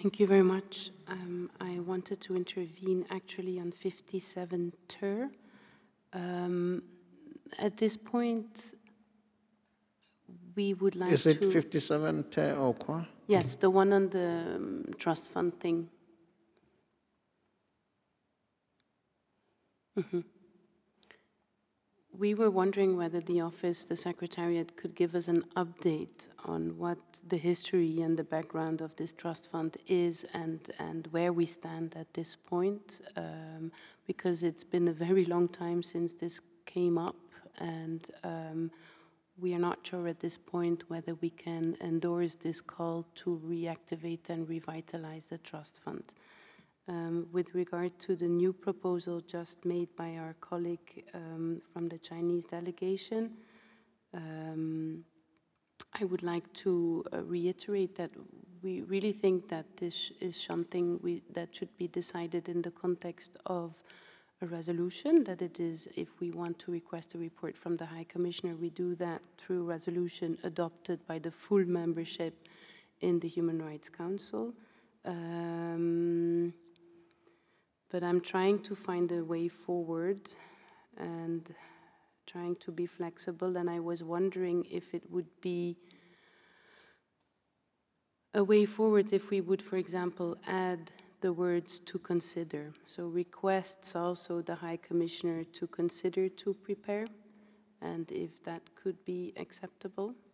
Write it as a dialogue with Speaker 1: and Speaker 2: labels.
Speaker 1: Thank you very much. I wanted to intervene actually on 57 Ter. At this point, we would like
Speaker 2: Is it
Speaker 1: to...
Speaker 2: 57 Ter or quoi?
Speaker 1: Yes, the one on the trust fund thing. We were wondering whether the office, the Secretariat, could give us an update on what the history and the background of this trust fund is and where we stand at this point, because it's been a very long time since this came up, and we are not sure at this point whether we can endorse this call to reactivate and revitalize the trust fund. With regard to the new proposal just made by our colleague from the Chinese delegation, I would like to reiterate that we really think that this is something that should be decided in the context of a resolution, that it is, if we want to request a report from the High Commissioner, we do that through resolution adopted by the full membership in the Human Rights Council. But I'm trying to find a way forward and trying to be flexible, and I was wondering if it would be a way forward if we would, for example, add the words "to consider." So requests also the High Commissioner to consider to prepare, and if that could be acceptable.